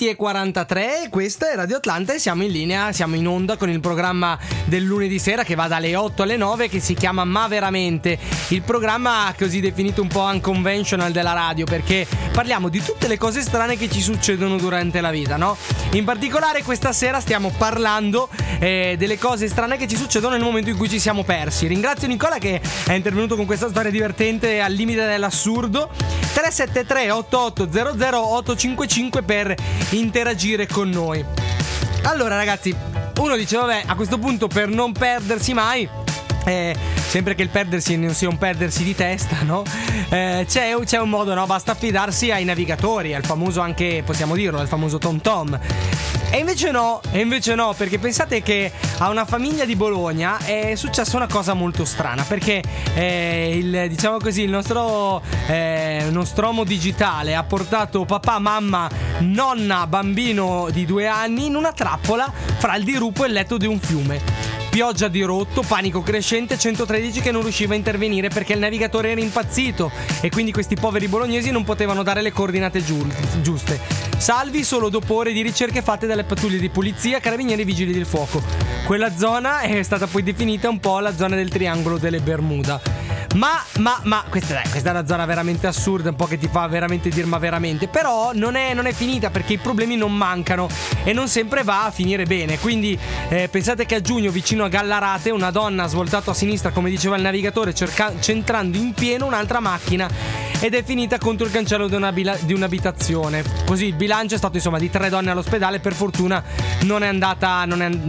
20:43, questa è Radio Atlanta e siamo in linea, siamo in onda con il programma del lunedì sera che va dalle 8 alle 9, che si chiama Ma Veramente, il programma così definito un po' unconventional della radio, perché parliamo di tutte le cose strane che ci succedono durante la vita, no? In particolare questa sera stiamo parlando delle cose strane che ci succedono nel momento in cui ci siamo persi. Ringrazio Nicola che è intervenuto con questa storia divertente al limite dell'assurdo. 373 8800 855 per interagire con noi. Allora ragazzi, uno dice vabbè, a questo punto per non perdersi mai, sempre che il perdersi non sia un perdersi di testa, no? C'è un modo, no? Basta affidarsi ai navigatori, al famoso, anche possiamo dirlo, al famoso TomTom. E invece no, perché pensate che a una famiglia di Bologna è successa una cosa molto strana, perché diciamo così, il nostro nostromo digitale ha portato papà, mamma, nonna, bambino di 2 anni in una trappola fra il dirupo e il letto di un fiume. Pioggia di rotto, panico crescente, 113 che non riusciva a intervenire perché il navigatore era impazzito e quindi questi poveri bolognesi non potevano dare le coordinate giuste. Salvi solo dopo ore di ricerche fatte dalle pattuglie di polizia, carabinieri e vigili del fuoco. Quella zona è stata poi definita un po' la zona del triangolo delle Bermuda. Ma questa è una zona veramente assurda, un po' che ti fa veramente dir ma veramente. Però non è finita, perché i problemi non mancano e non sempre va a finire bene. Quindi pensate che a giugno, vicino a Gallarate, una donna ha svoltato a sinistra, come diceva il navigatore, centrando in pieno un'altra macchina, ed è finita contro il cancello di un'abitazione. Così il bilancio è stato insomma di 3 donne all'ospedale. Per fortuna non è andata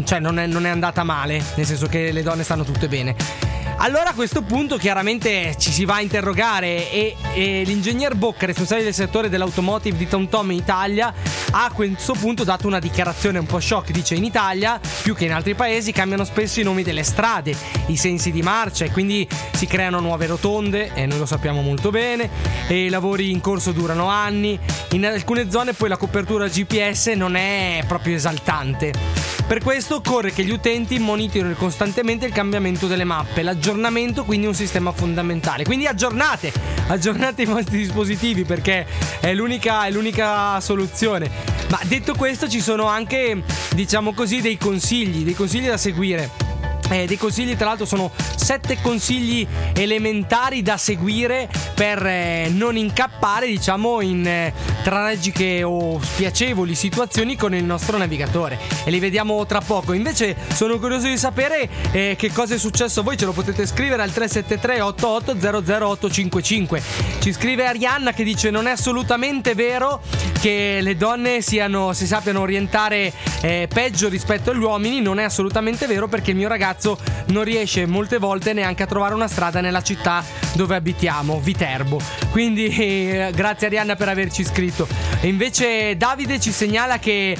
male, nel senso che le donne stanno tutte bene. Allora a questo punto chiaramente ci si va a interrogare e l'ingegner Bocca, responsabile del settore dell'automotive di TomTom in Italia, ha a questo punto dato una dichiarazione un po' shock. Dice: in Italia, più che in altri paesi, cambiano spesso i nomi delle strade, i sensi di marcia, e quindi si creano nuove rotonde, e noi lo sappiamo molto bene, e i lavori in corso durano anni. In alcune zone poi la copertura GPS non è proprio esaltante. Per questo occorre che gli utenti monitorino costantemente il cambiamento delle mappe. L'aggiornamento quindi è un sistema fondamentale. Quindi aggiornate i vostri dispositivi, perché è l'unica soluzione. Ma detto questo, ci sono anche, diciamo così, dei consigli da seguire. Dei consigli, tra l'altro sono 7 consigli elementari da seguire per non incappare, diciamo, in tragiche o spiacevoli situazioni con il nostro navigatore, e li vediamo tra poco. Invece sono curioso di sapere che cosa è successo a voi. Ce lo potete scrivere al 373 88 00855. Ci scrive Arianna che dice: non è assolutamente vero che le donne si sappiano orientare peggio rispetto agli uomini. Non è assolutamente vero, perché il mio ragazzo non riesce molte volte neanche a trovare una strada nella città dove abitiamo, Viterbo. Quindi grazie Arianna per averci scritto. E invece Davide ci segnala che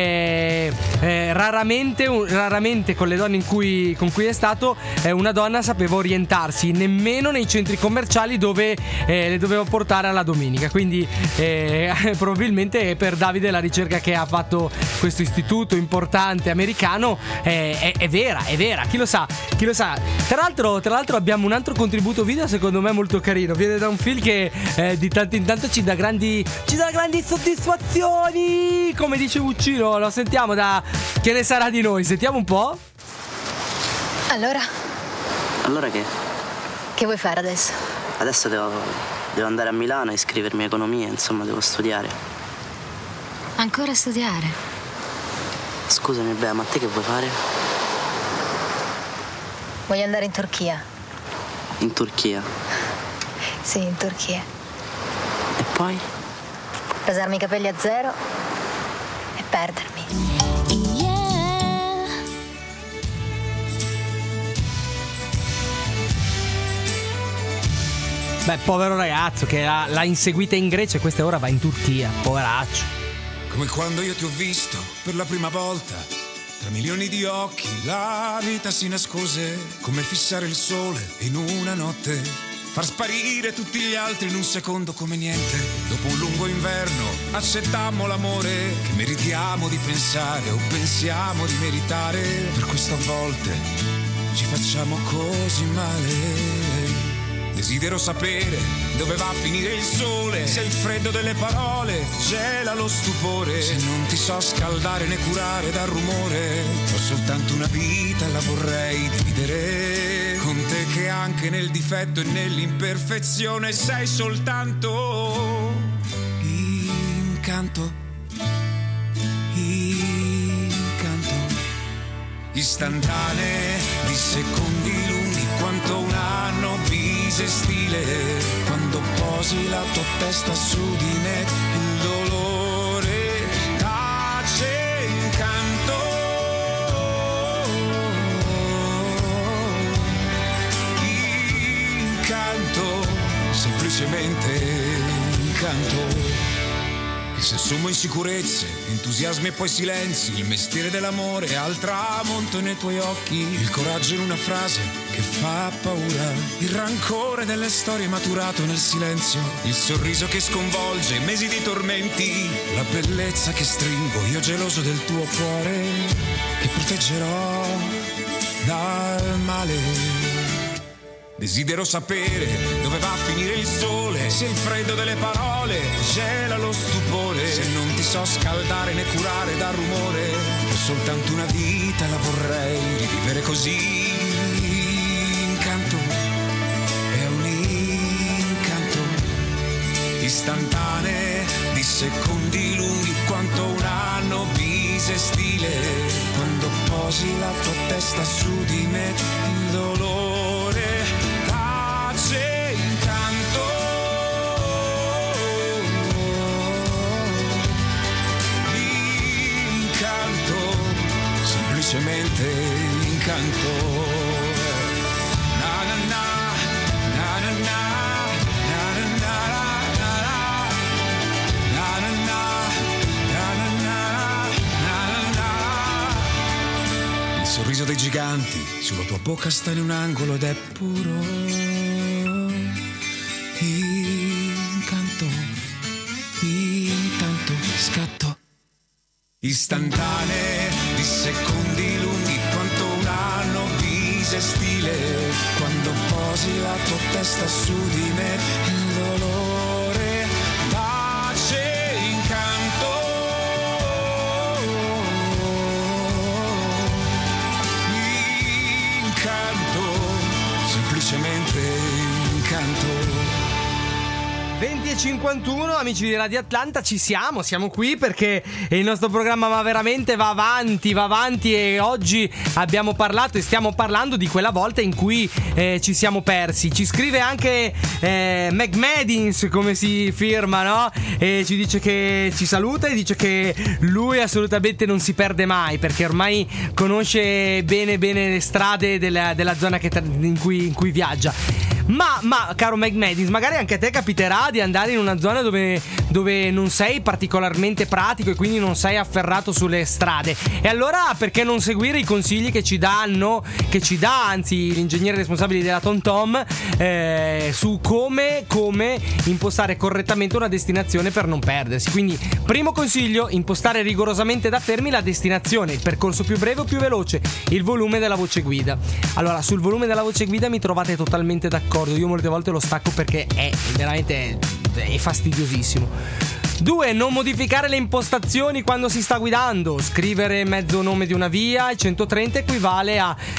raramente con le donne con cui è stato, una donna sapeva orientarsi nemmeno nei centri commerciali dove le doveva portare alla domenica. Quindi probabilmente per Davide la ricerca che ha fatto questo istituto importante americano è vera. Chi lo sa. Tra l'altro abbiamo un altro contributo video secondo me molto carino. Viene da un film che di tanto in tanto ci dà grandi soddisfazioni, come dice Uccino. Lo sentiamo da Che ne sarà di noi. Sentiamo un po'. Allora che? Che vuoi fare adesso? Adesso devo andare a Milano e iscrivermi a economia, insomma devo studiare. Ancora studiare? Scusami Bea, ma te che vuoi fare? Voglio andare in Turchia. In Turchia? Sì, in Turchia. E poi? Rasarmi i capelli a zero e perdermi. Beh, povero ragazzo che l'ha inseguita in Grecia e questa ora va in Turchia, poveraccio. Come quando io ti ho visto per la prima volta, tra milioni di occhi la vita si nascose, come fissare il sole in una notte, far sparire tutti gli altri in un secondo come niente. Dopo un lungo inverno accettammo l'amore che meritiamo di pensare o pensiamo di meritare. Per questo a volte ci facciamo così male. Desidero sapere dove va a finire il sole, se il freddo delle parole gela lo stupore, se non ti so scaldare né curare dal rumore. Ho soltanto una vita e la vorrei dividere con te, che anche nel difetto e nell'imperfezione sei soltanto incanto, istantanee di secondi lunghi quanto un anno bisestile. Quando posi la tua testa su di me, il dolore tace incanto, incanto, semplicemente incanto. Che se sommo insicurezze, entusiasmi e poi silenzi, il mestiere dell'amore è al tramonto nei tuoi occhi, il coraggio in una frase che fa paura, il rancore delle storie maturato nel silenzio, il sorriso che sconvolge mesi di tormenti, la bellezza che stringo io geloso del tuo cuore, che proteggerò dal male. Desidero sapere dove va a finire il sole, se il freddo delle parole gela lo stupore, se non ti so scaldare né curare dal rumore. Ho soltanto una vita e la vorrei rivivere così. Incanto, è un incanto, istantanee di secondi lunghi quanto un anno bisestile. Quando posi la tua testa su di me, il dolore tace incanto, incanto, semplicemente incanto. Na na na, na na na, na na na, na na na, na na na, na na na. sorriso dei giganti, sulla tua bocca sta in un angolo ed è puro incanto, intanto scatto. Istantanee di secondi lunghi quanto un anno bisestile, quando posi la tua testa su di me, il dolore, pace, incanto, incanto, semplicemente incanto. 20:51, amici di Radio Atlanta, siamo qui perché il nostro programma ma veramente va avanti e oggi abbiamo parlato e stiamo parlando di quella volta in cui ci siamo persi. Ci scrive anche Meg Madins, come si firma, no? E ci dice che ci saluta e dice che lui assolutamente non si perde mai perché ormai conosce bene le strade della zona in cui viaggia. Ma caro Meg Madins, magari anche a te capiterà di andare in una zona dove non sei particolarmente pratico e quindi non sei afferrato sulle strade. E allora perché non seguire i consigli che ci dà anzi l'ingegnere responsabile della TomTom su come impostare correttamente una destinazione per non perdersi. Quindi primo consiglio: impostare rigorosamente da fermi la destinazione, il percorso più breve o più veloce, il volume della voce guida. Allora, sul volume della voce guida mi trovate totalmente d'accordo. Io molte volte lo stacco perché è veramente fastidiosissimo. 2. Non modificare le impostazioni quando si sta guidando. Scrivere mezzo nome di una via e 130 equivale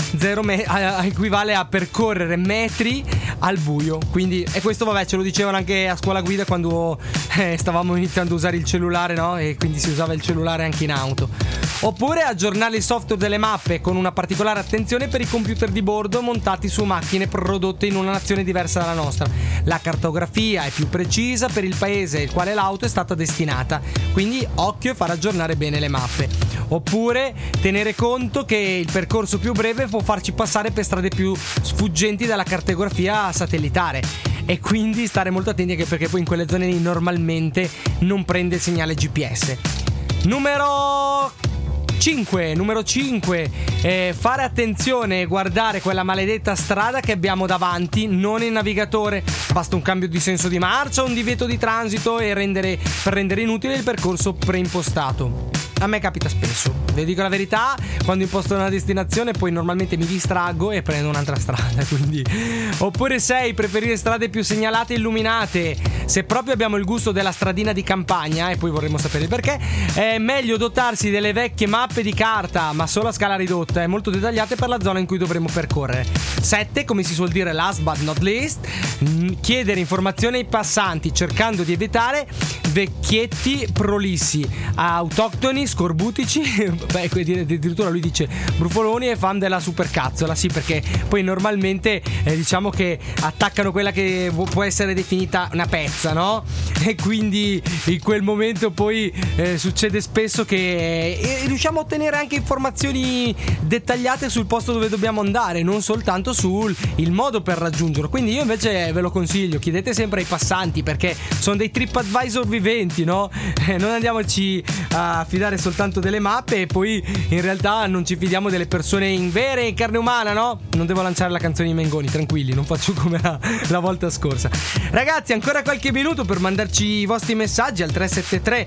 a percorrere metri al buio. Quindi, e questo vabbè ce lo dicevano anche a scuola guida quando stavamo iniziando a usare il cellulare, no? E quindi si usava il cellulare anche in auto. Oppure aggiornare il software delle mappe con una particolare attenzione per i computer di bordo montati su macchine prodotte in una nazione diversa dalla nostra. La cartografia è più precisa per il paese il quale l'auto è stata destinata, quindi occhio e far aggiornare bene le mappe. Oppure tenere conto che il percorso più breve può farci passare per strade più sfuggenti dalla cartografia satellitare e quindi stare molto attenti anche perché poi in quelle zone lì normalmente non prende il segnale GPS. Numero 5, fare attenzione e guardare quella maledetta strada che abbiamo davanti, non il navigatore. Basta un cambio di senso di marcia o un divieto di transito per rendere inutile il percorso preimpostato. A me capita spesso, vi dico la verità, quando imposto una destinazione poi normalmente mi distraggo e prendo un'altra strada, quindi. Oppure 6, preferire strade più segnalate e illuminate. Se proprio abbiamo il gusto della stradina di campagna, e poi vorremmo sapere il perché, è meglio dotarsi delle vecchie mappe di carta, ma solo a scala ridotta e molto dettagliate per la zona in cui dovremo percorrere. 7, come si suol dire last but not least, chiedere informazioni ai passanti cercando di evitare vecchietti prolissi, autoctoni, scorbutici, beh, addirittura lui dice brufoloni e fan della supercazzola, sì, perché poi normalmente diciamo che attaccano quella che può essere definita una pezza, no? E quindi in quel momento poi succede spesso che riusciamo a ottenere anche informazioni dettagliate sul posto dove dobbiamo andare, non soltanto sul il modo per raggiungerlo. Quindi io invece ve lo consiglio, chiedete sempre ai passanti perché sono dei TripAdvisor viventi, no? Non andiamoci a fidare soltanto delle mappe e poi in realtà non ci fidiamo delle persone in carne umana, no? Non devo lanciare la canzone di Mengoni, tranquilli, non faccio come la volta scorsa. Ragazzi, ancora qualche minuto per mandarci i vostri messaggi al 373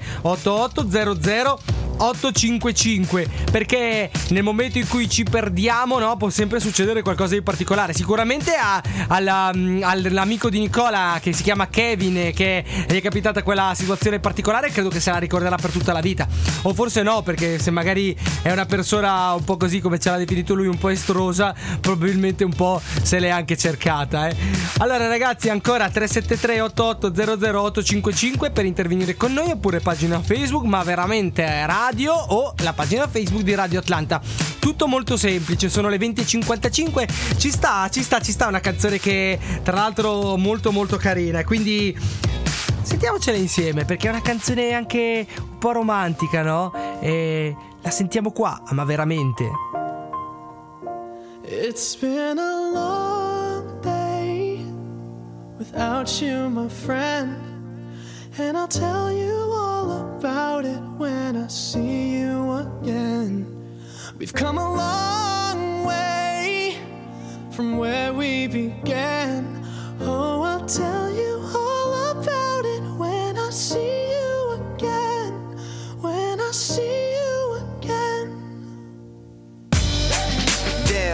8800 855, perché nel momento in cui ci perdiamo, no, può sempre succedere qualcosa di particolare. Sicuramente all'amico di Nicola che si chiama Kevin, che gli è capitata quella situazione particolare, credo che se la ricorderà per tutta la vita. O forse no, perché se magari è una persona un po' così come ce l'ha definito lui, un po' estrosa, probabilmente un po' se l'è anche cercata, Allora ragazzi, ancora 373 8800 855 per intervenire con noi, oppure pagina Facebook ma veramente radio o la pagina Facebook di Radio Atlanta. Tutto molto semplice, sono le 20:55. Ci sta una canzone che tra l'altro molto molto carina, quindi sentiamocela insieme perché è una canzone anche un po' romantica, no? E la sentiamo qua, ma veramente. It's been a long day without you, my friend, and I'll tell you all about it when I see you again. We've come a long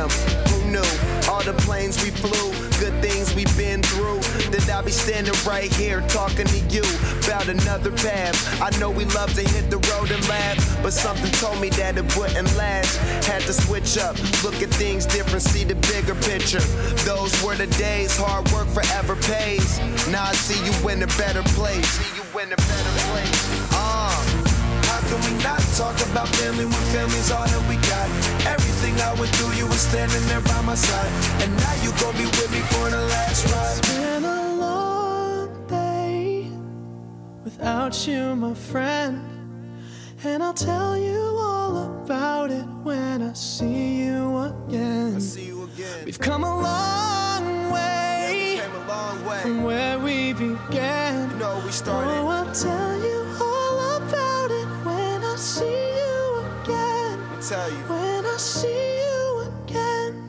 Damn, who knew? All the planes we flew, good things we've been through. That I'll be standing right here talking to you about another path. I know we love to hit the road and laugh, but something told me that it wouldn't last. Had to switch up, look at things different, see the bigger picture. Those were the days, hard work forever pays. Now I see you in a better place. See you in a better place. How can we not talk about family when family's all that we got? Everything I went through, you were standing there by my side, and now you gon' be with me for the last ride. It's been a long day without you, my friend, and I'll tell you all about it when I see you again. We've come a long way, from where we began. We started. Oh, I'll tell you all about it when I see you again. Tell you. When I see you again.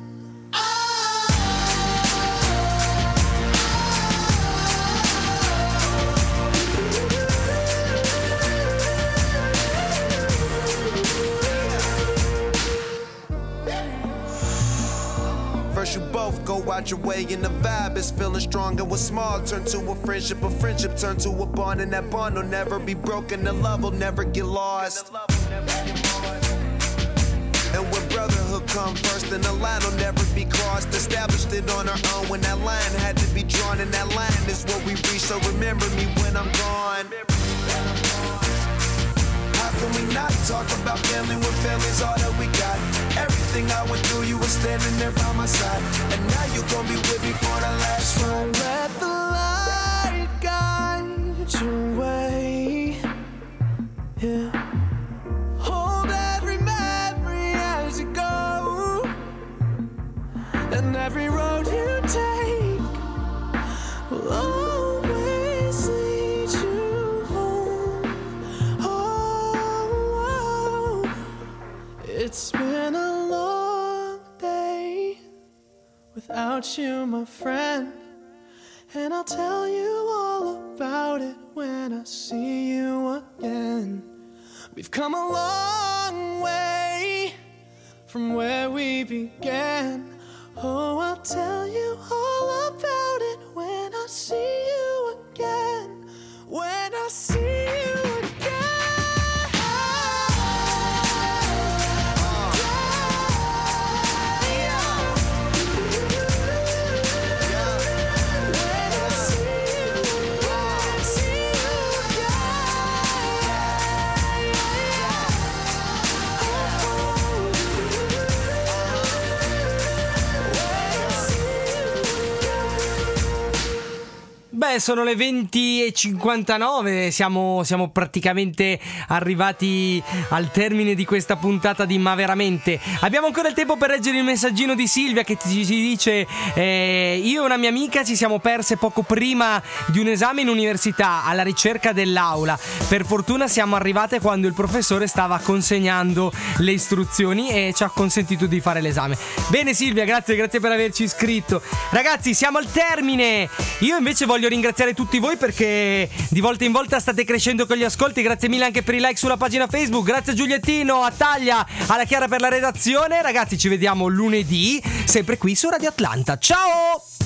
First you both go out your way and the vibe is feeling strong, and what's small turn to a friendship turn to a bond, and that bond will never be broken, the love will never get lost. And when brotherhood come first, then the line will never be crossed. Established it on our own when that line had to be drawn, and that line is what we reach, so remember me when I'm gone. How can we not talk about family when family's all that we got? Everything I went through, you were standing there by my side, and now you gon' be with me for the last ride. Let the light guide your way. Yeah. Hold every memory as you go, and every road you take will always lead you home. Oh, it's been a long day without you, my friend, and I'll tell you all about it when I see you again. We've come a long way from where we began. Oh, I'll tell you all about it when I see you again. When I see you again. Beh, sono le 20:59, siamo praticamente arrivati al termine di questa puntata di Ma Veramente. Abbiamo ancora il tempo per leggere il messaggino di Silvia che ci dice: io e una mia amica ci siamo perse poco prima di un esame in università alla ricerca dell'aula. Per fortuna siamo arrivate quando il professore stava consegnando le istruzioni e ci ha consentito di fare l'esame. Bene Silvia, grazie per averci iscritto. Ragazzi, siamo al termine. Io invece voglio ringraziare tutti voi perché di volta in volta state crescendo con gli ascolti. Grazie mille anche per i like sulla pagina Facebook. Grazie a Giuliettino, a Taglia, alla Chiara per la redazione. Ragazzi, ci vediamo lunedì sempre qui su Radio Atlanta. Ciao!